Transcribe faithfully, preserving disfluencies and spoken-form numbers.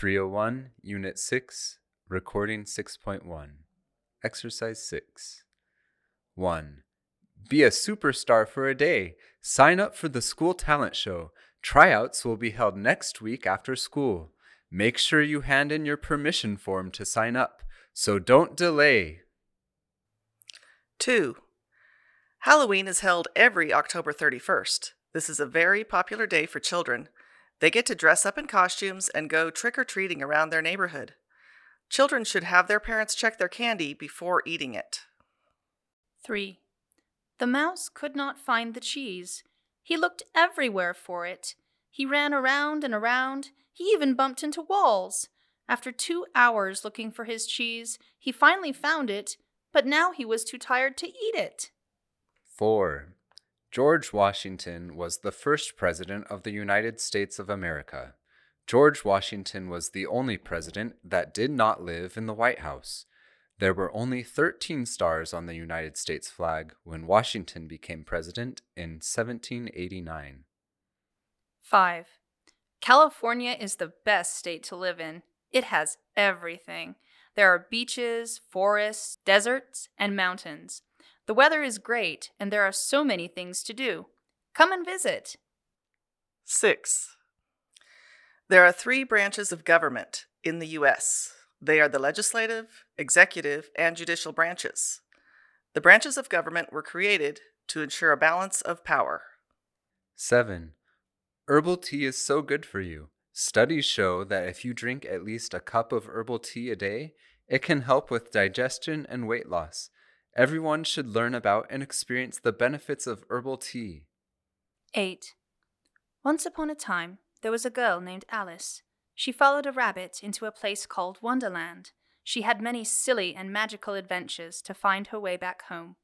three oh one, Unit six, Recording six point one. Exercise six. one. Be a superstar for a day. Sign up for the school talent show. Tryouts will be held next week after school. Make sure you hand in your permission form to sign up, so don't delay. two. Halloween is held every October thirty-first. This is a very popular day for children. They get to dress up in costumes and go trick-or-treating around their neighborhood. Children should have their parents check their candy before eating it. three. The mouse could not find the cheese. He looked everywhere for it. He ran around and around. He even bumped into walls. After two hours looking for his cheese, he finally found it, but now he was too tired to eat it. four. George Washington was the first president of the United States of America. George Washington was the only president that did not live in the White House. There were only thirteen stars on the United States flag when Washington became president in seventeen eighty-nine. five. California is the best state to live in. It has everything. There are beaches, forests, deserts, and mountains. The weather is great, and there are so many things to do. Come and visit. six. There are three branches of government in the U S. They are the legislative, executive, and judicial branches. The branches of government were created to ensure a balance of power. seven. Herbal tea is so good for you. Studies show that if you drink at least a cup of herbal tea a day, it can help with digestion and weight loss. Everyone should learn about and experience the benefits of herbal tea. eight. Once upon a time, there was a girl named Alice. She followed a rabbit into a place called Wonderland. She had many silly and magical adventures to find her way back home.